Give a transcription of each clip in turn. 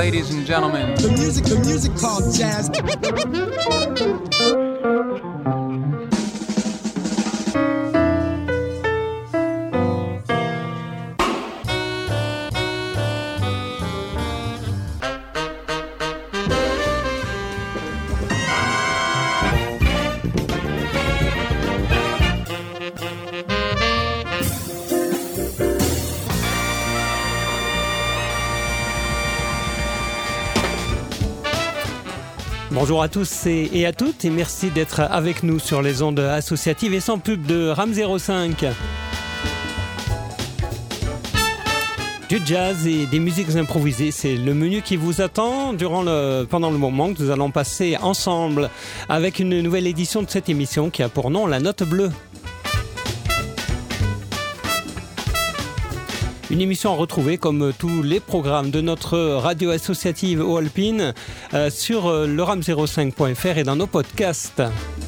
ladies and gentlemen. The music called jazz. Bonjour à tous et à toutes et merci d'être avec nous sur les ondes associatives et sans pub de RAM 05. Du jazz et des musiques improvisées, c'est le menu qui vous attend pendant le moment que nous allons passer ensemble avec une nouvelle édition de cette émission qui a pour nom La Note Bleue. Une émission à retrouver comme tous les programmes de notre radio associative Haut-Alpine sur le ram05.fr et dans nos podcasts.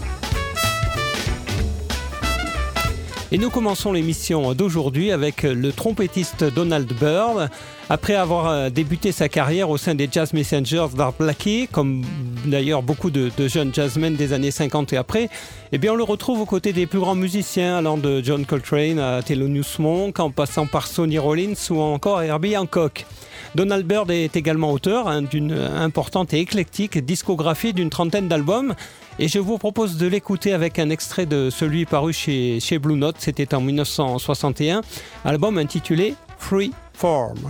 Et nous commençons l'émission d'aujourd'hui avec le trompettiste Donald Byrd. Après avoir débuté sa carrière au sein des Jazz Messengers d'Art Blakey, comme d'ailleurs beaucoup de jeunes jazzmen des années 50 et après, eh bien on le retrouve aux côtés des plus grands musiciens, allant de John Coltrane à Thelonious Monk, en passant par Sonny Rollins ou encore Herbie Hancock. Donald Byrd est également auteur d'une importante et éclectique discographie d'une trentaine d'albums. Et je vous propose de l'écouter avec un extrait de celui paru chez Blue Note, c'était en 1961, album intitulé Free Form.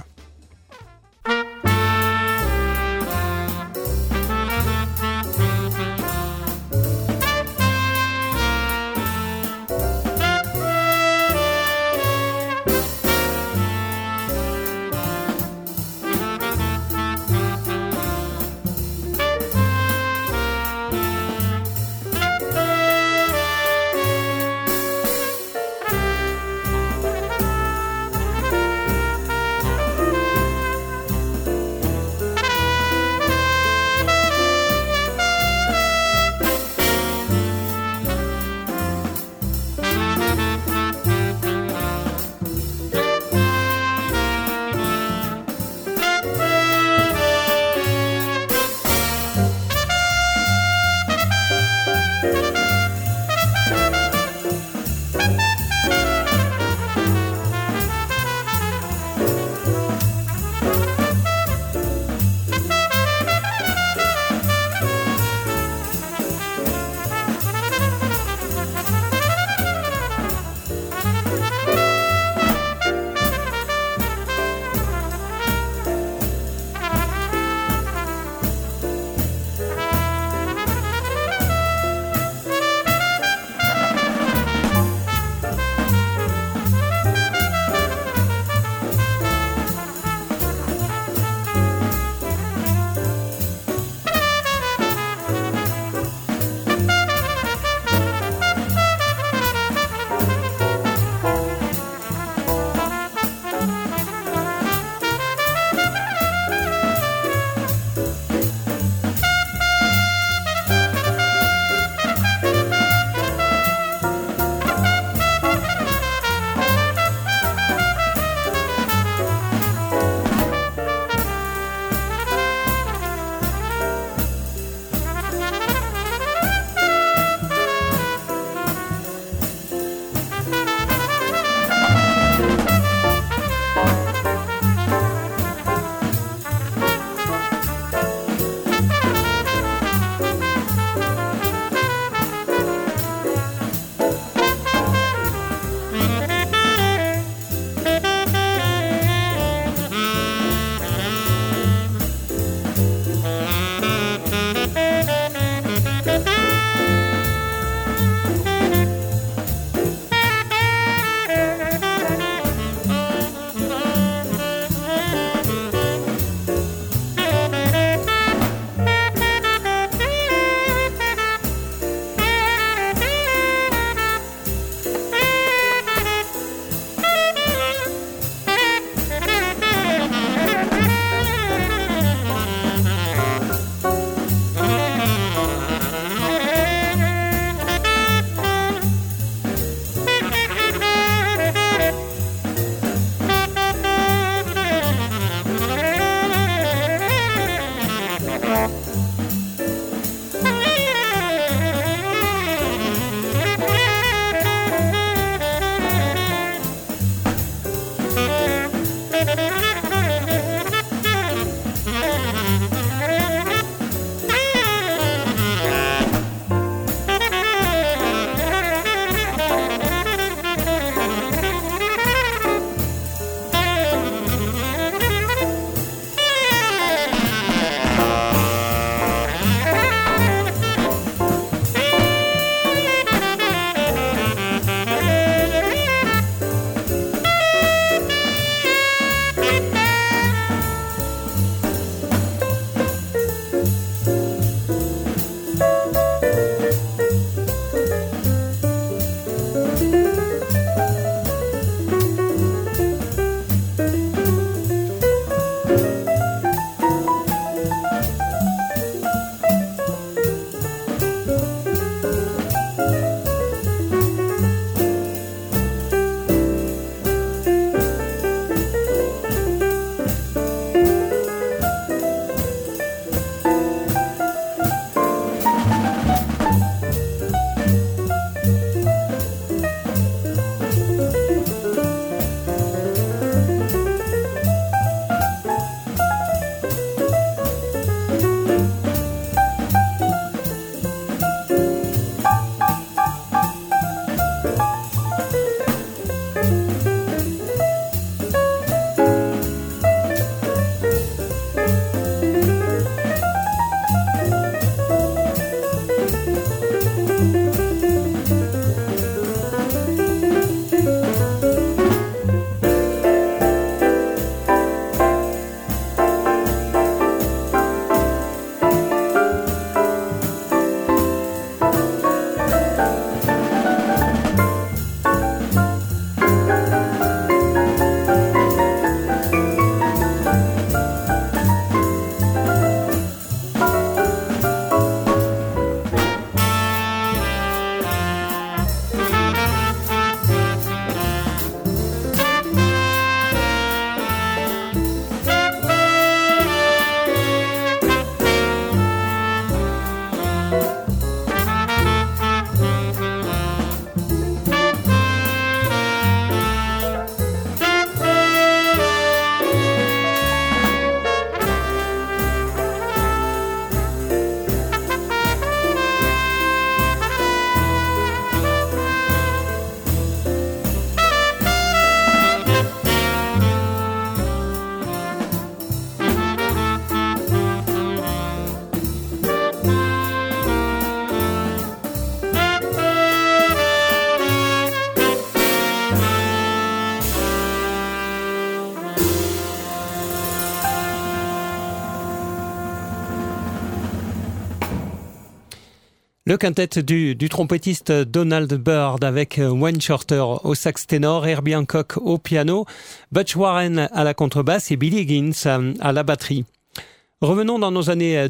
Le quintet du trompettiste Donald Byrd avec Wayne Shorter au sax ténor, Herbie Hancock au piano, Butch Warren à la contrebasse et Billy Higgins à la batterie. Revenons dans nos années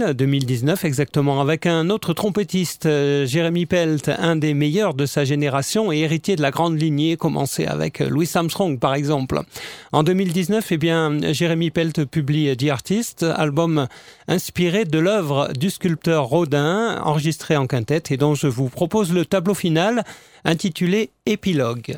2019 exactement, avec un autre trompettiste, Jeremy Pelt, un des meilleurs de sa génération et héritier de la grande lignée, commencé avec Louis Armstrong par exemple. En 2019, Jeremy Pelt publie The Artist, album inspiré de l'œuvre du sculpteur Rodin, enregistré en quintette et dont je vous propose le tableau final intitulé Épilogue.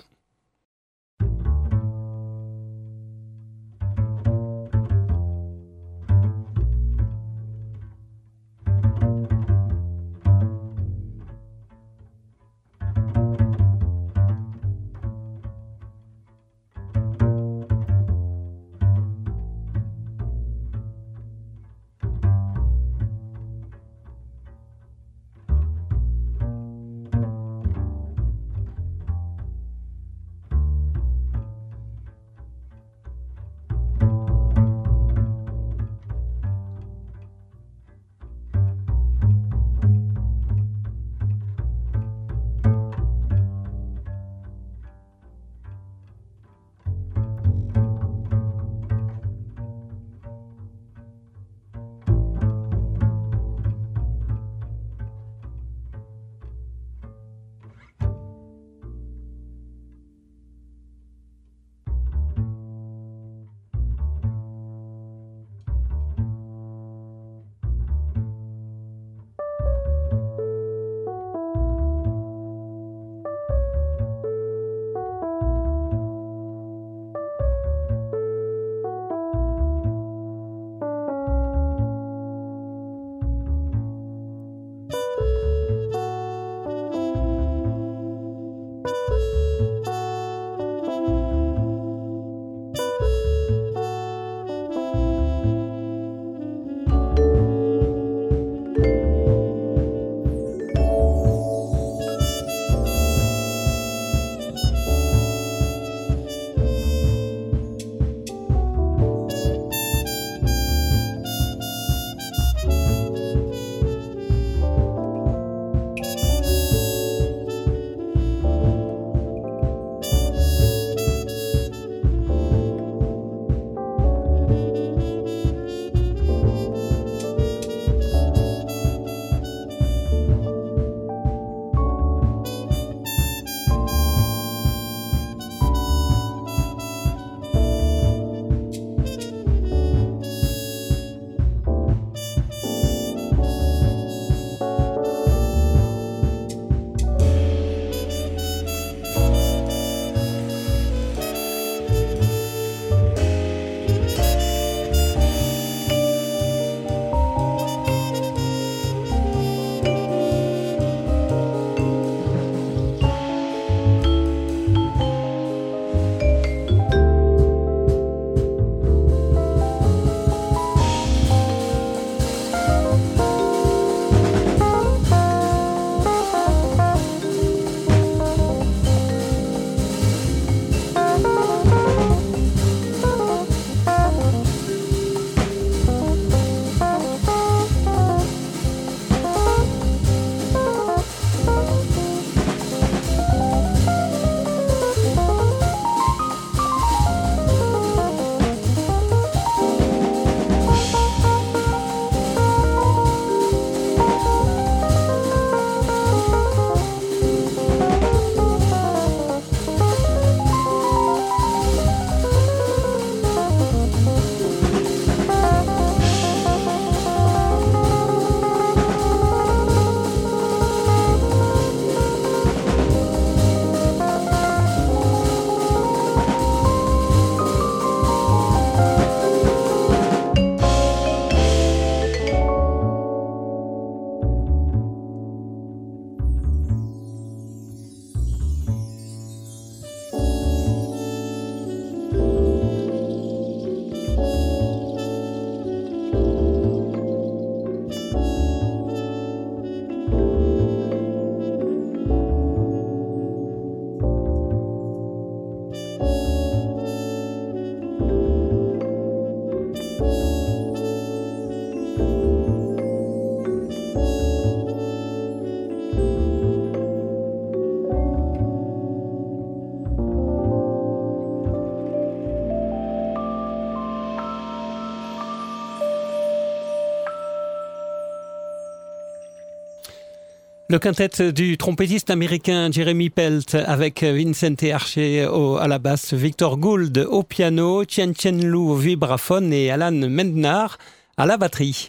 Le quintet du trompettiste américain Jeremy Pelt avec Vincent Archer à la basse, Victor Gould au piano, Tien Lu au vibraphone et Alan Mendnar à la batterie.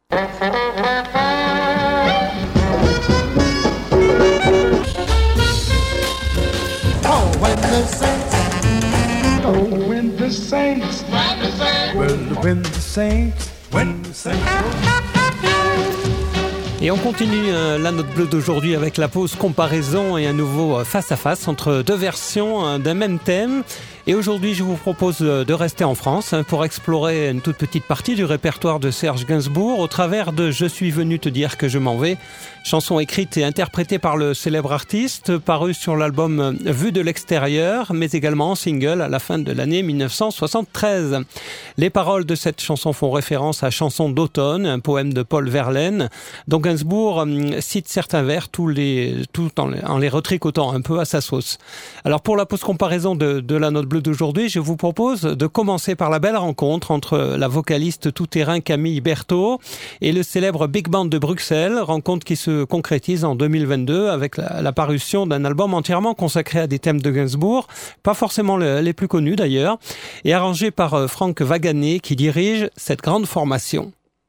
Et on continue la note bleue d'aujourd'hui avec la pause comparaison et un nouveau face-à-face entre deux versions d'un même thème. Et aujourd'hui, je vous propose de rester en France pour explorer une toute petite partie du répertoire de Serge Gainsbourg au travers de « Je suis venu te dire que je m'en vais », chanson écrite et interprétée par le célèbre artiste, parue sur l'album « Vue de l'extérieur », mais également en single à la fin de l'année 1973. Les paroles de cette chanson font référence à Chanson d'automne, un poème de Paul Verlaine, dont Gainsbourg cite certains vers tout en les retricotant un peu à sa sauce. Alors pour la pause comparaison de la note bleue d'aujourd'hui, je vous propose de commencer par la belle rencontre entre la vocaliste tout-terrain Camille Berthaud et le célèbre Big Band de Bruxelles, rencontre qui se concrétise en 2022 avec la parution d'un album entièrement consacré à des thèmes de Gainsbourg, pas forcément les plus connus d'ailleurs, et arrangé par Franck Wagané qui dirige cette grande formation.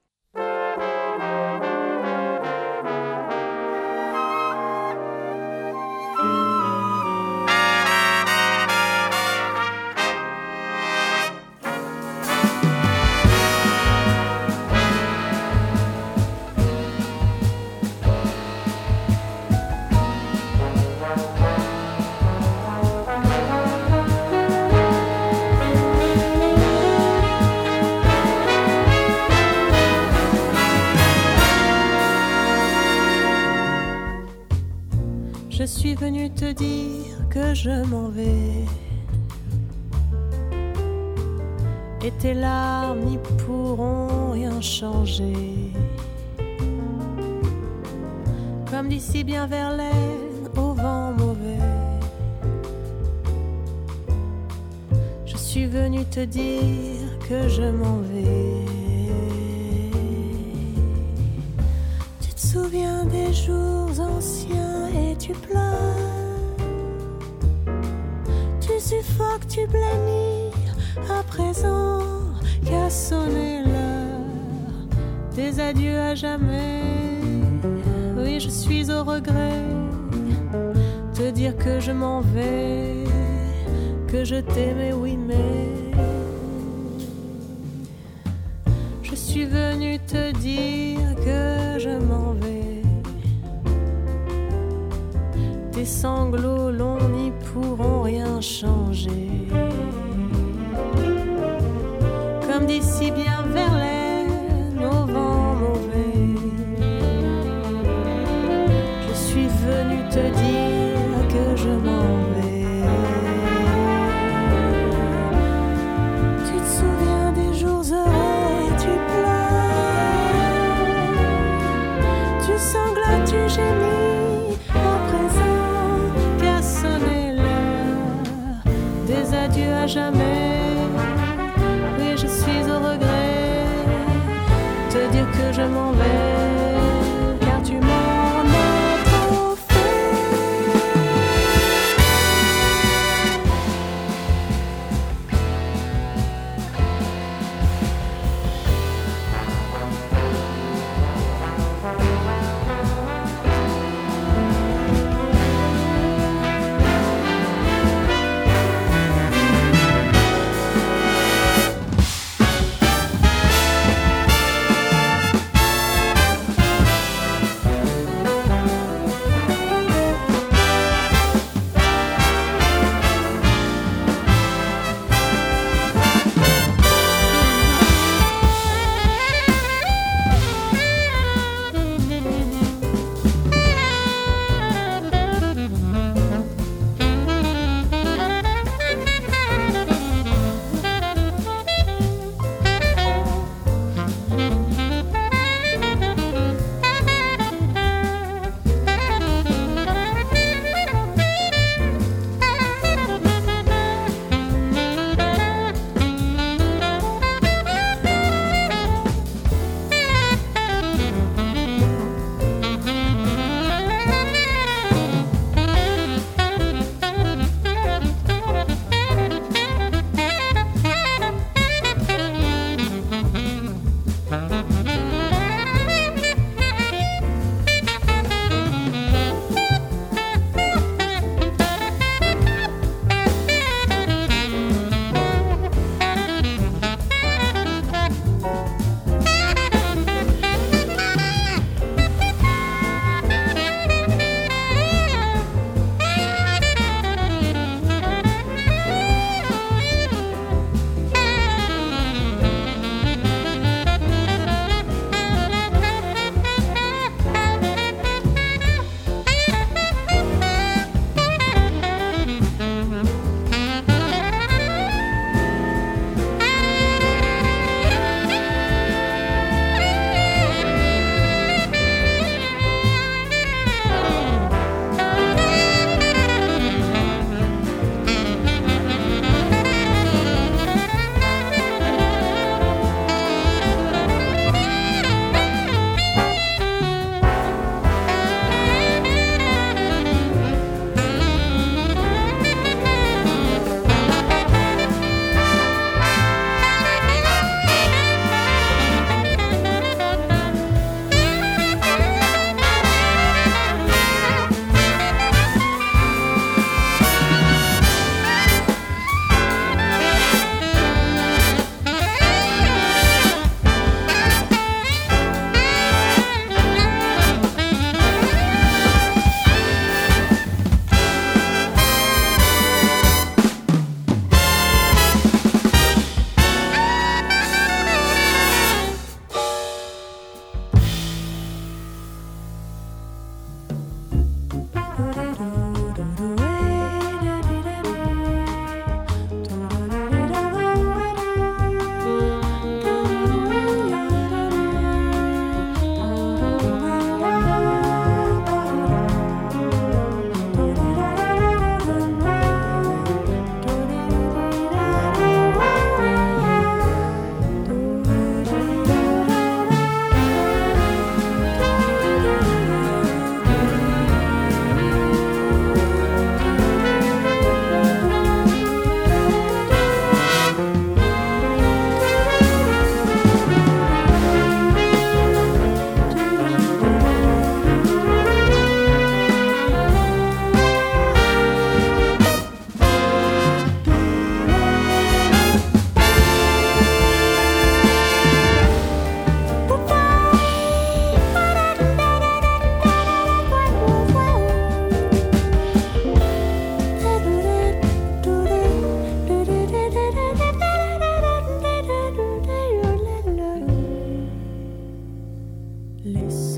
Je suis venue te dire que je m'en vais, et tes larmes n'y pourront rien changer. Comme d'ici bien Verlaine au vent mauvais, je suis venue te dire que je m'en vais. Tu te souviens des jours anciens et tu pleures, tu suffoques, tu blêmis, à présent qu'a sonné l'heure des adieux à jamais. Oui, je suis au regret, te dire que je m'en vais, que je t'aimais, oui, mais je suis venue te dire que je m'en vais. Tes sanglots longs n'y pourront rien changer. Comme d'ici bien Verlaine au vent mauvais, je suis venue te dire que je m'en vais. Tu te souviens des jours heureux et tu pleures, tu sanglotes, tu gémis, à présent qu'a sonné l'heure des adieux à jamais. Oui, je suis au regret, te dire que je m'en vais, car tu m'en as trop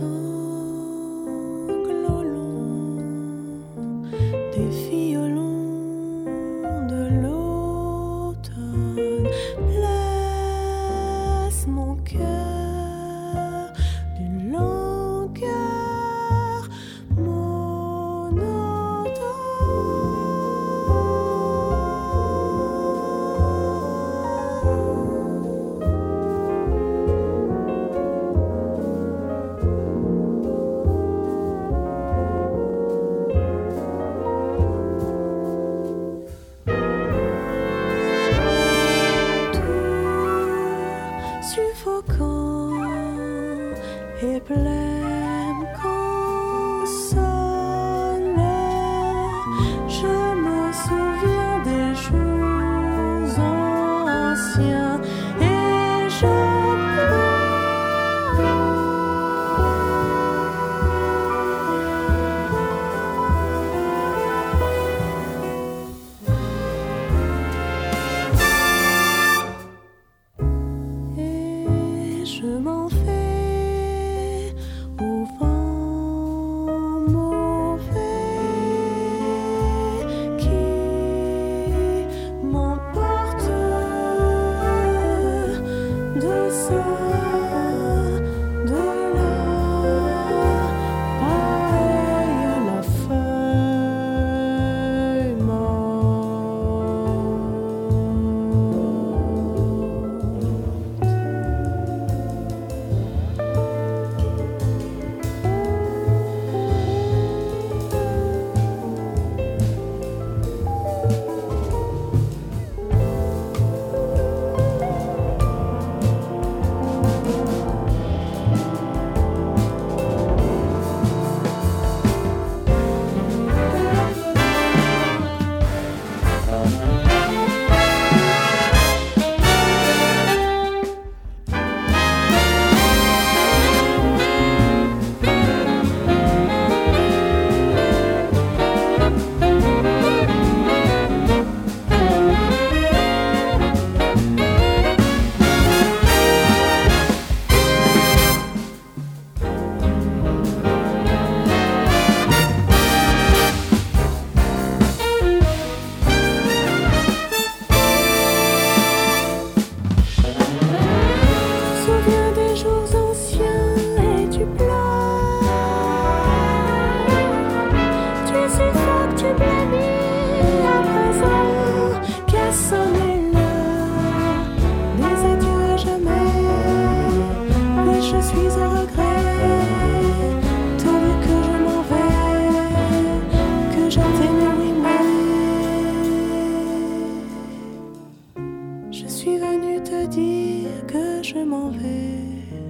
sanglots longs des violons de l'automne blessent mon cœur d'une langueur suffocant et blême consoleur. Je me souviens des jours anciens et je et je m'en vais au vent mauvais qui m'emporte de ça, de là, pareil à la feuille morte. Souviens des jours anciens et tu pleures. Tu suffoques, tu blêmis à présent qu'a sonné l'heure des adieux à jamais. Mais je suis à regret, te dire que je m'en vais, que je t'aimais, oui, mais je suis venue te dire que je m'en vais.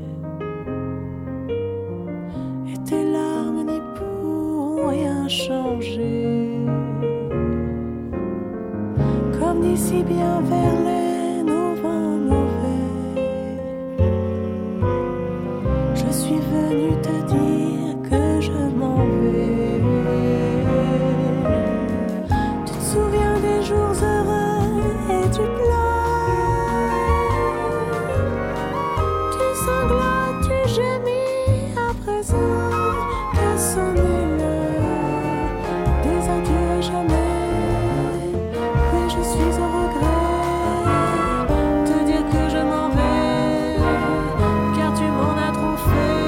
Et tes larmes n'y pourront rien changer. Comme d'ici bien Verlaine au vent mauvais, je suis venue te dire que je m'en vais. Tu te souviens des jours heureux et tu pleures. Tu sanglotes, tu gémis à présent qu'a sonné l'heure des adieux à jamais. Oui, je suis au regret, te dire que je m'en vais, car tu m'en as trop fait.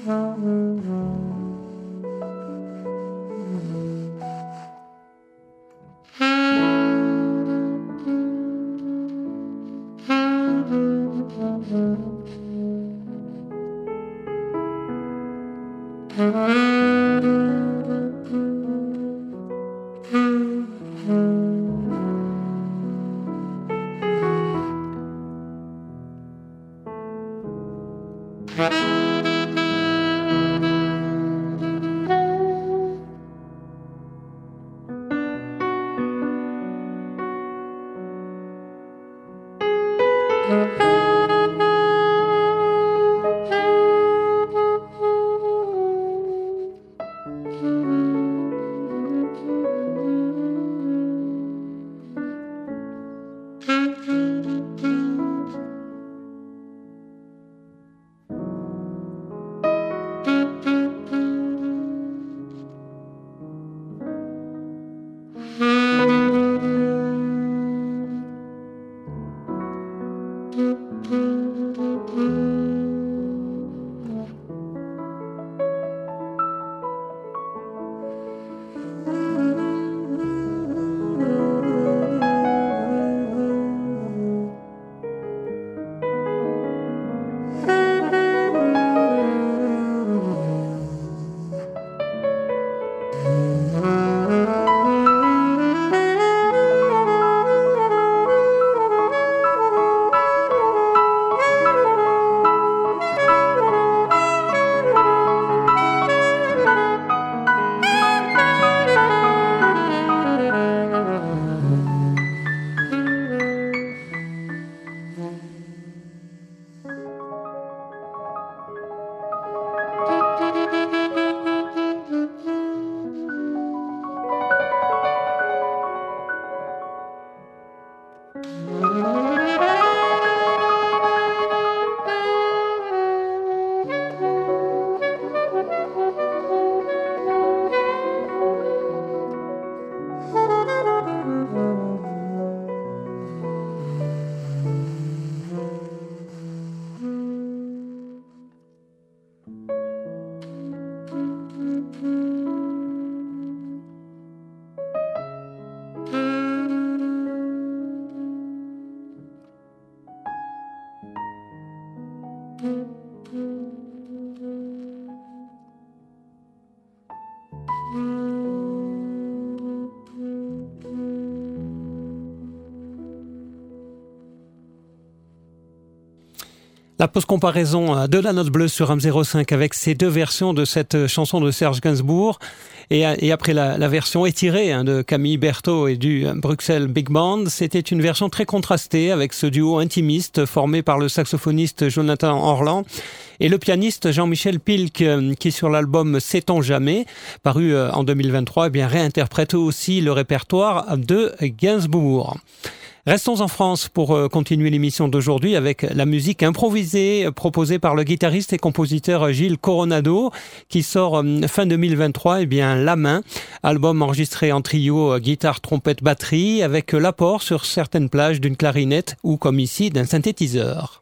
La pause comparaison de la note bleue sur M05 avec ces deux versions de cette chanson de Serge Gainsbourg et après la version étirée de Camille Berthaud et du Bruxelles Big Band, c'était une version très contrastée avec ce duo intimiste formé par le saxophoniste Jonathan Orlan et le pianiste Jean-Michel Pilk qui sur l'album Sait-on jamais, paru en 2023, réinterprète aussi le répertoire de Gainsbourg. Restons en France pour continuer l'émission d'aujourd'hui avec la musique improvisée proposée par le guitariste et compositeur Gilles Coronado qui sort fin 2023 La Main, album enregistré en trio guitare, trompette, batterie avec l'apport sur certaines plages d'une clarinette ou comme ici d'un synthétiseur.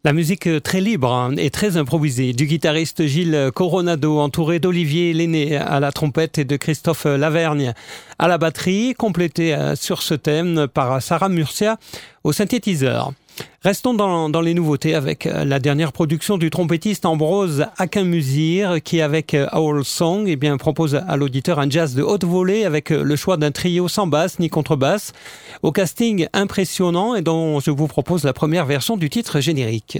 La musique très libre et très improvisée du guitariste Gilles Coronado, entouré d'Olivier Lenné à la trompette et de Christophe Lavergne à la batterie, complété sur ce thème par Sarah Murcia au synthétiseur. Restons dans les nouveautés avec la dernière production du trompettiste Ambrose Akinmusir qui, avec Owl Song, propose à l'auditeur un jazz de haute volée avec le choix d'un trio sans basse ni contrebasse, au casting impressionnant et dont je vous propose la première version du titre générique.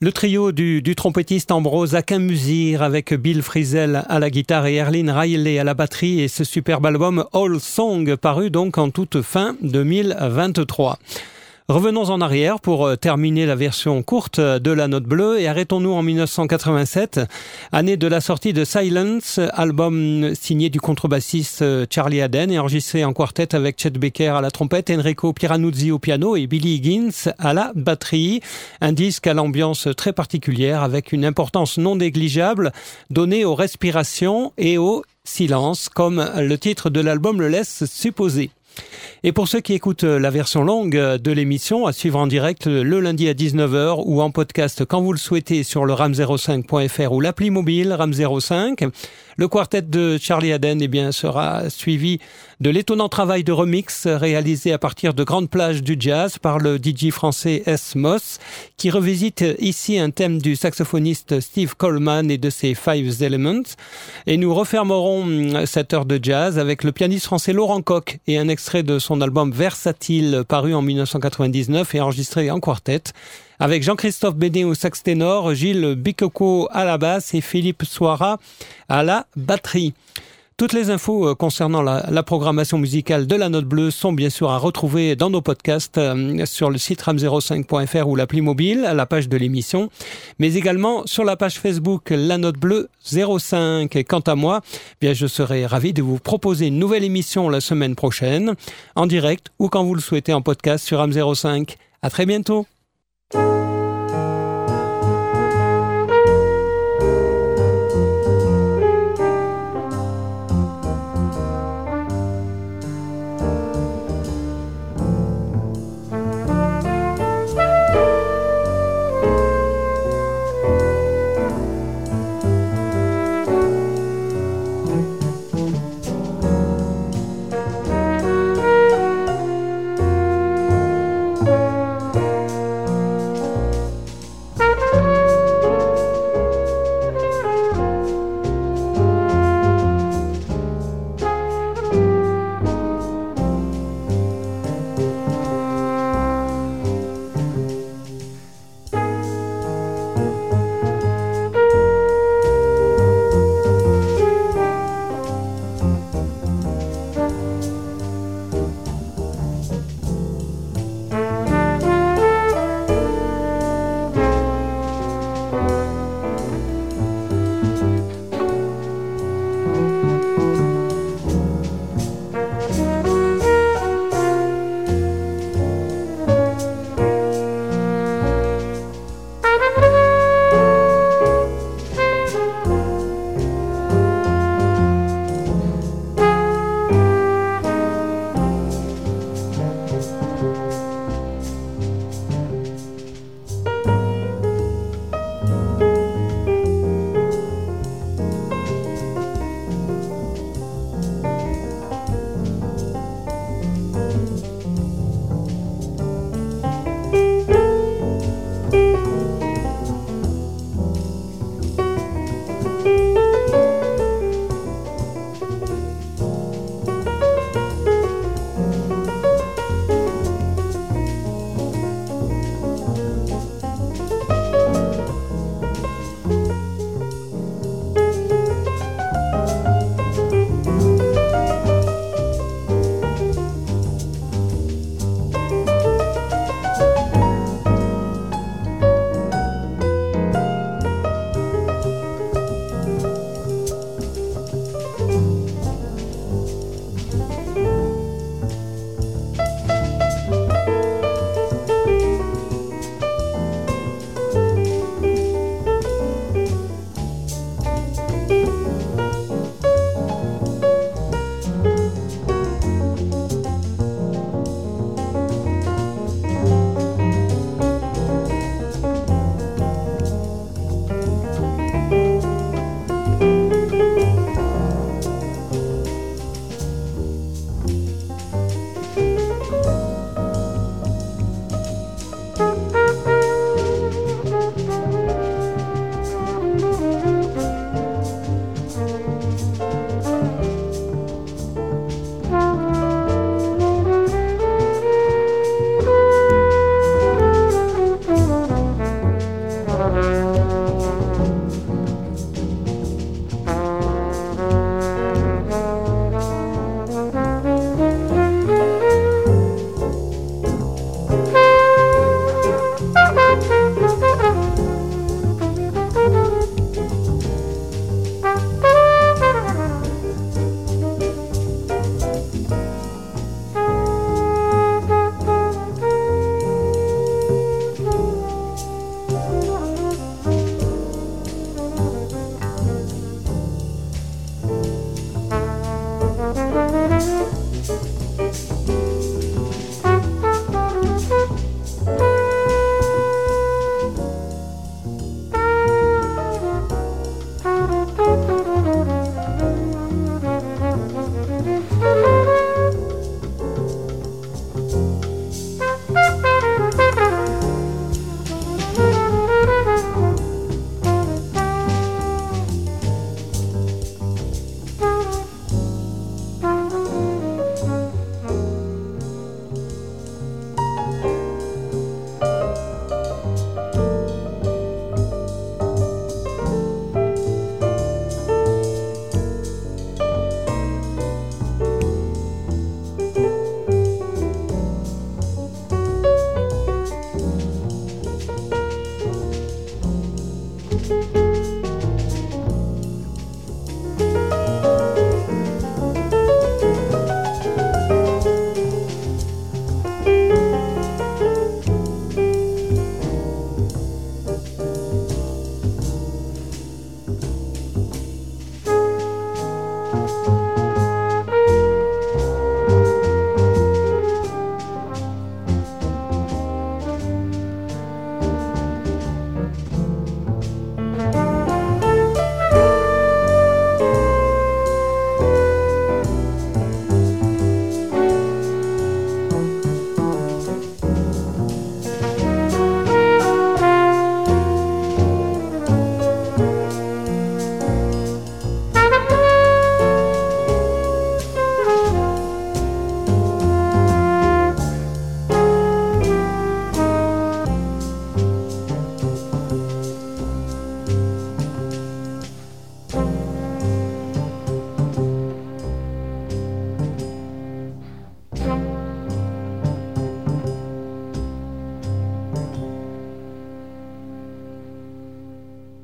Le trio du trompettiste Ambrose Akinmusir avec Bill Frisell à la guitare et Erlyn Riley à la batterie et ce superbe album All Song paru donc en toute fin 2023. Revenons en arrière pour terminer la version courte de La Note Bleue et arrêtons-nous en 1987, année de la sortie de Silence, album signé du contrebassiste Charlie Haden et enregistré en quartet avec Chet Baker à la trompette, Enrico Piranuzzi au piano et Billy Higgins à la batterie. Un disque à l'ambiance très particulière avec une importance non négligeable donnée aux respirations et au silence, comme le titre de l'album le laisse supposer. Et pour ceux qui écoutent la version longue de l'émission, à suivre en direct le lundi à 19h ou en podcast quand vous le souhaitez sur le ram05.fr ou l'appli mobile RAM05. Le quartet de Charlie Haden sera suivi de l'étonnant travail de remix réalisé à partir de grandes plages du jazz par le DJ français S. Moss qui revisite ici un thème du saxophoniste Steve Coleman et de ses Five Elements. Et nous refermerons cette heure de jazz avec le pianiste français Laurent Koch et un extrait de son album Versatile paru en 1999 et enregistré en quartet avec Jean-Christophe Bénet au sax ténor, Gilles Bicocco à la basse et Philippe Soira à la batterie. Toutes les infos concernant la programmation musicale de La Note Bleue sont bien sûr à retrouver dans nos podcasts sur le site ram05.fr ou l'appli mobile, à la page de l'émission, mais également sur la page Facebook La Note Bleue 05. Et quant à moi, je serai ravi de vous proposer une nouvelle émission la semaine prochaine, en direct ou quand vous le souhaitez en podcast sur Ram05. À très bientôt.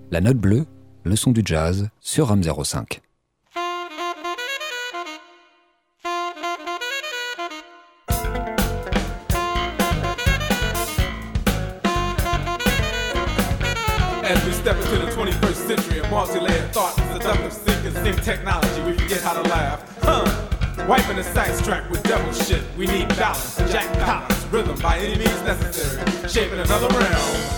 La Note Bleue, le son du jazz sur Rome 05. As we step into the 21st century of multi-layered thought, seductive think technology, we forget how to laugh. Wiping the sax track with devil shit, we need balance, Jack Palance, rhythm by any means necessary, shaping another realm.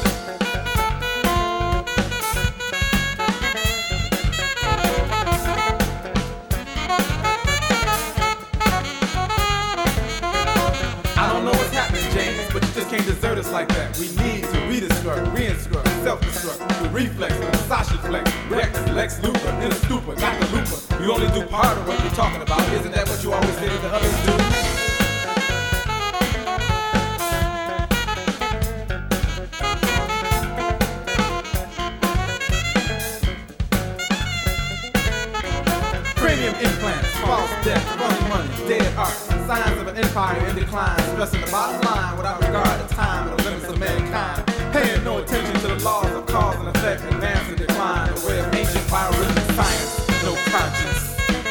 Can't desert us like that. We need to redestruct, re-instruct, self-destruct, the reflex, the Sashi flex, Rex, Lex Luthor, in a stupor, not the looper. You only do part of what you're talking about. Isn't that what you always say that the others do? Premium implants, false death, funny money, dead art, signs of an empire in decline, stressing the bottom line without regard to time and the limits of mankind, paying no attention to the laws of cause and effect, advance and decline, the way of ancient biorhythmic science, no conscience.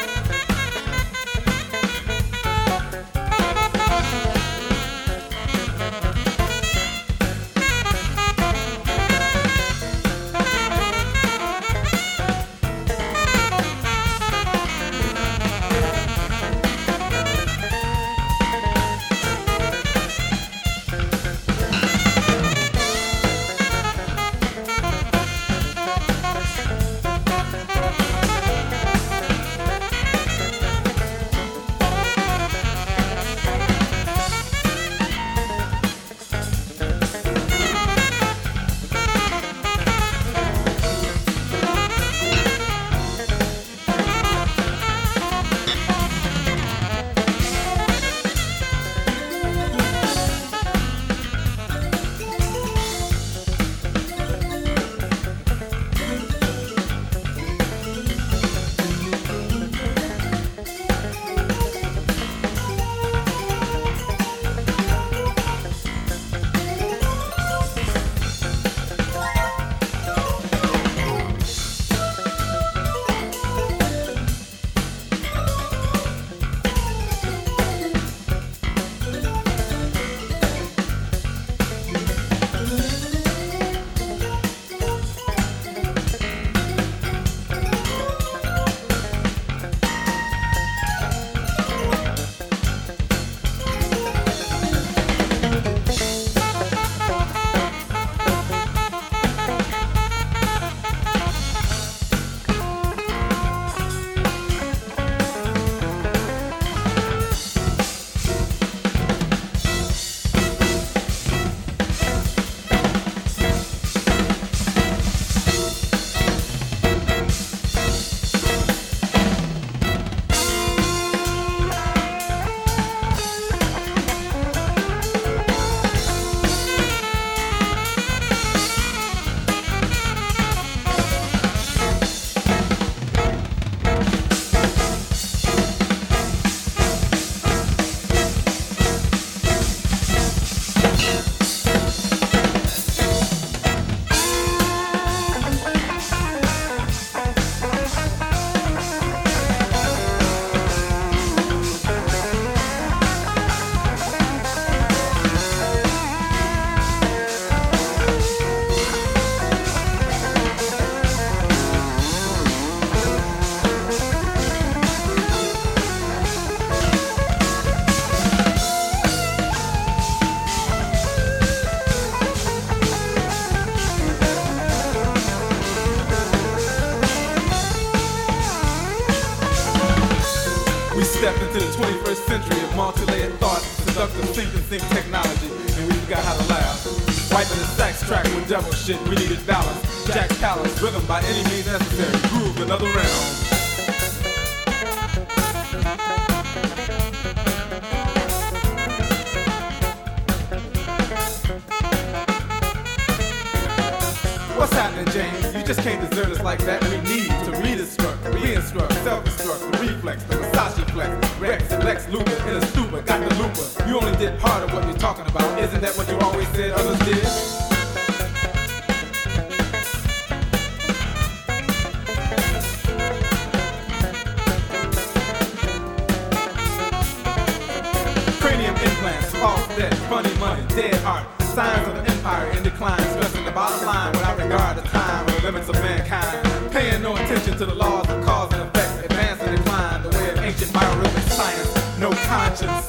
Stepped into the 21st century of multi-layered thought, seductive think technology, and we forgot how to laugh. Wiping the sax track with devil shit, we needed balance. Jack Palance, rhythm by any means necessary, groove another realm. What's happening, James? You just can't desert us like that. We need to redestruct, re-instruct, self-destruct, the reflex, the Versace flex, Rex and Lex Luthor in a stupor, got the looper. You only did part of what you're talking about. Isn't that what you always said others did? dead art. Signs of an empire in decline, stressing the bottom line without regard to time or the limits of mankind. Paying no attention to the laws of cause and effect, advance and decline, the way of ancient biorhythmic science, no conscience.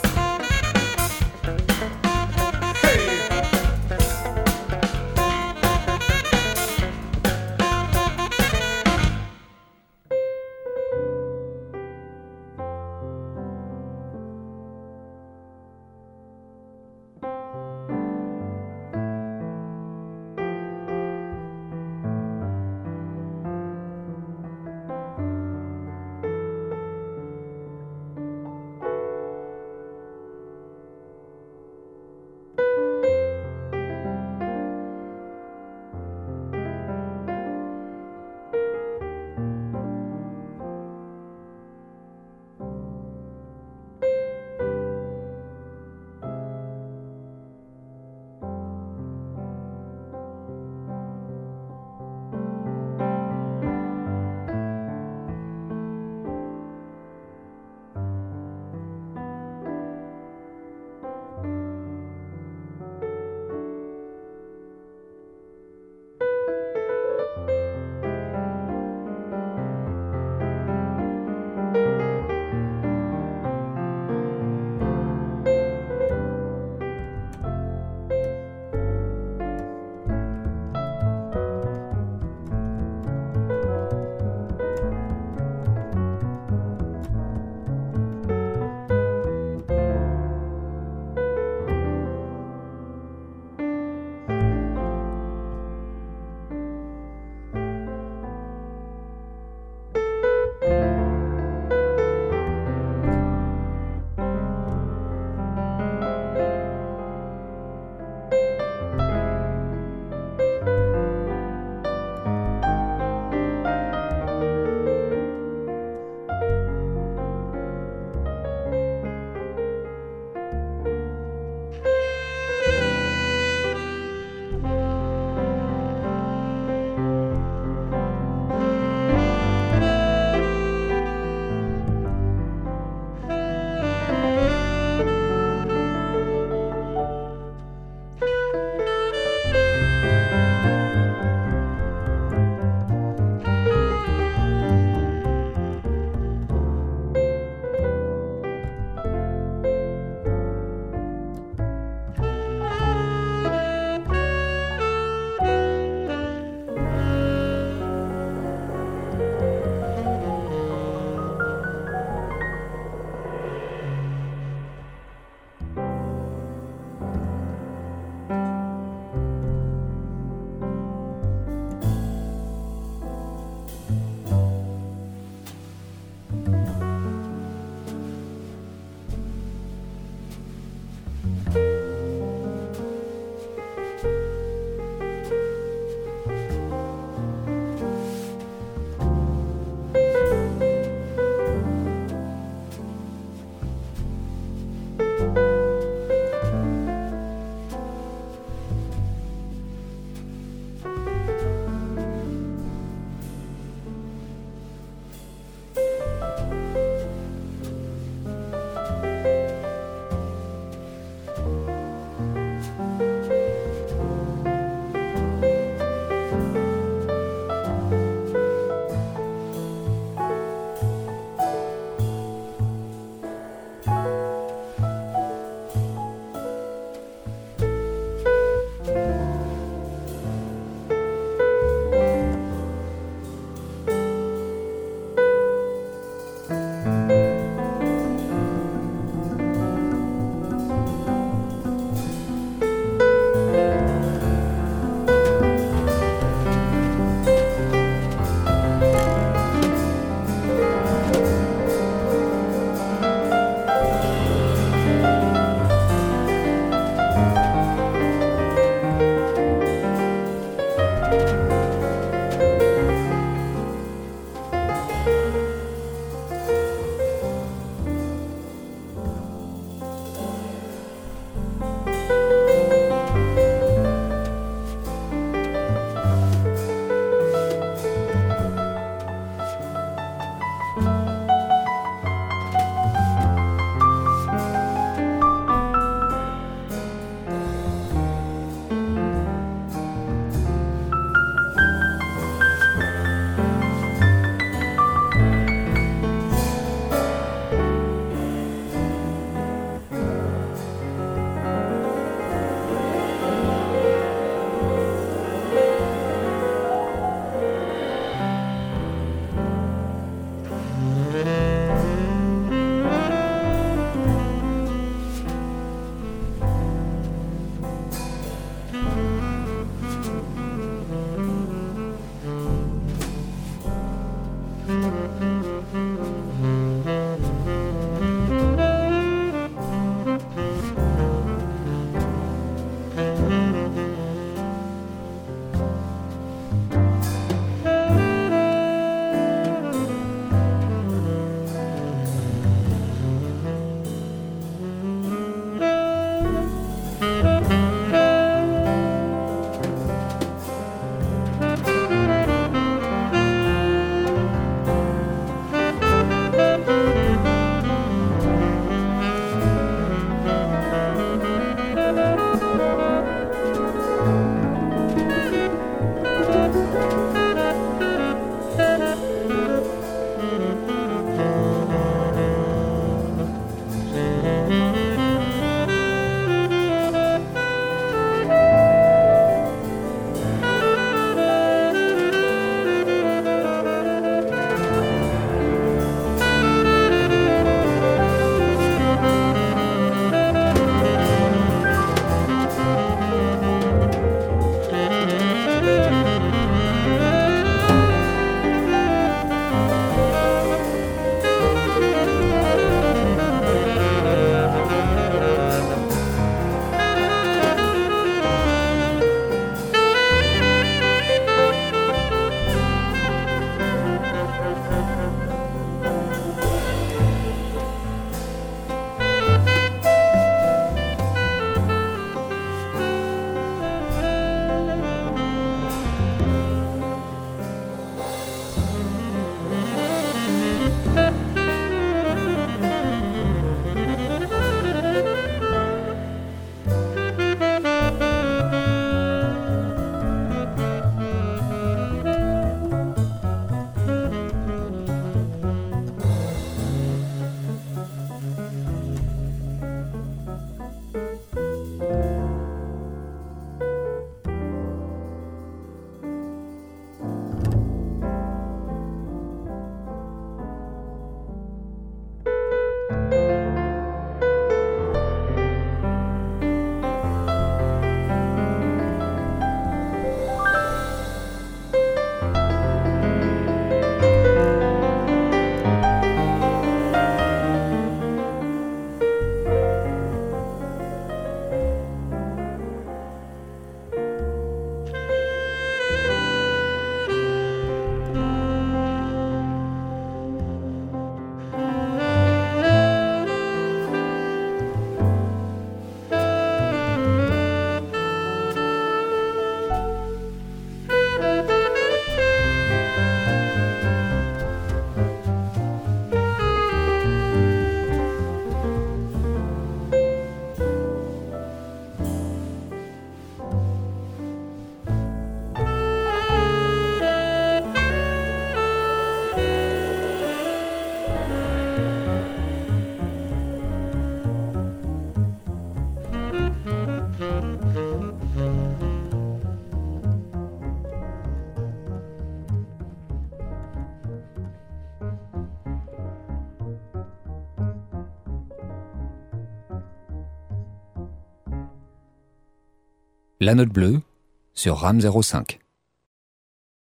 La Note Bleue sur RAM 05.